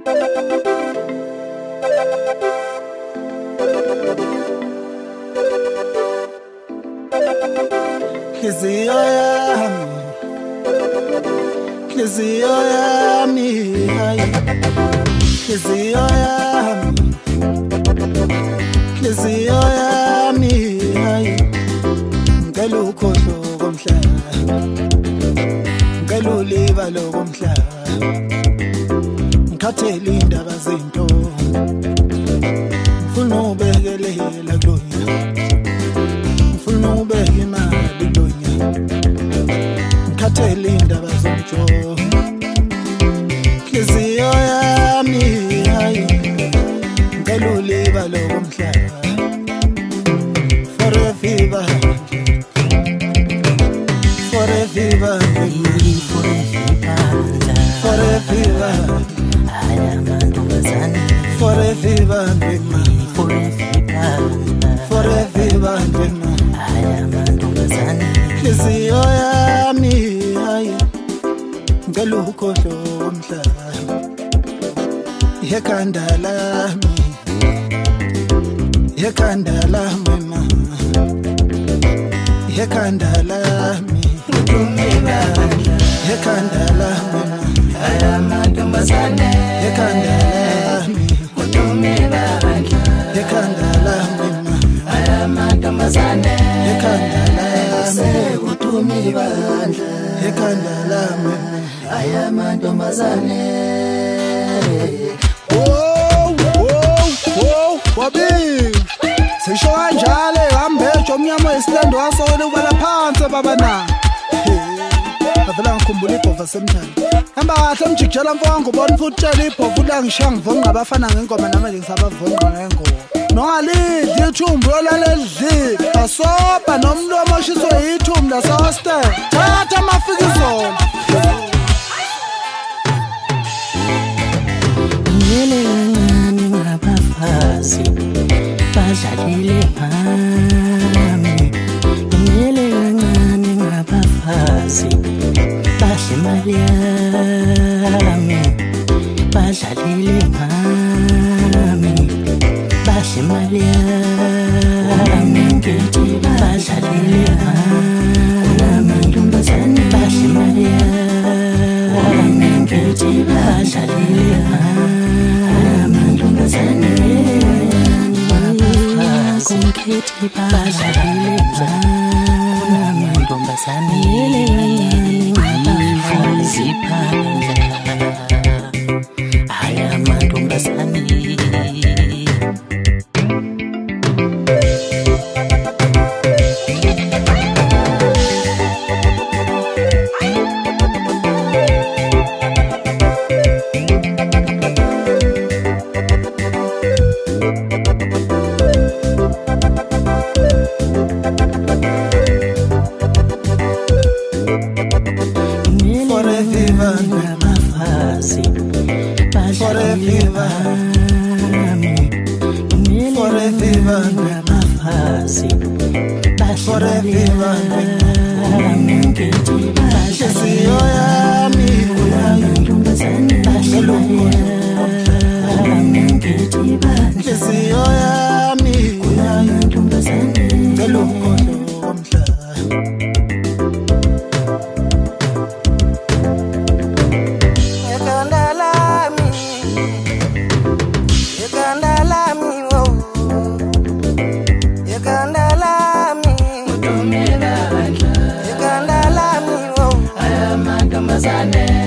Nhliziyo yami hayi Nhliziyo yami hayi ngicela ukhohlo komhlaba ngicela ulibalo komhlaba ngikhathele indaba zinto ngifuna ubekelela kulonya ngifuna ubeka imali kulonya ngikhathele indaba zonto Nhliziyo yami hayi ngicela ulibalo komhlaba forever Nhliziyo yami hayi ngicela ukhohlo komhlaba yekhanda lami ma yekhanda lami yekhanda lami ayamantombazane yekhanda lami yekhanda lami ayamantombazane yekhanda lami sekudumi bandla yekhanda lami ayamantombazane wabi sisho kanjalo ehambejo omnyama wesilendo wasole ubala phansi baba na avela ngikhumbula ibhova semthando hamba kahle mjikjela mfongo ubona futhi tshela ibhova ulangishiya ngivonqa abafana ngengoma nami nje ngisabavonqa ngengoma nongalidli ithumbu yolaleli asoba nomlomo oshiswe yithumbu lasehostel thatha amafikizolo Bafazi badlalile ngami ngiyele kancane ngabafazi badle imali yami badlalile ngami badle imali yami ngithi badlalile ngami amantombazane badle imali yami ngithi badlalile ngami kumkhethi badlalile amantombazane abafazi phandle ayamantombazane ayamantombazane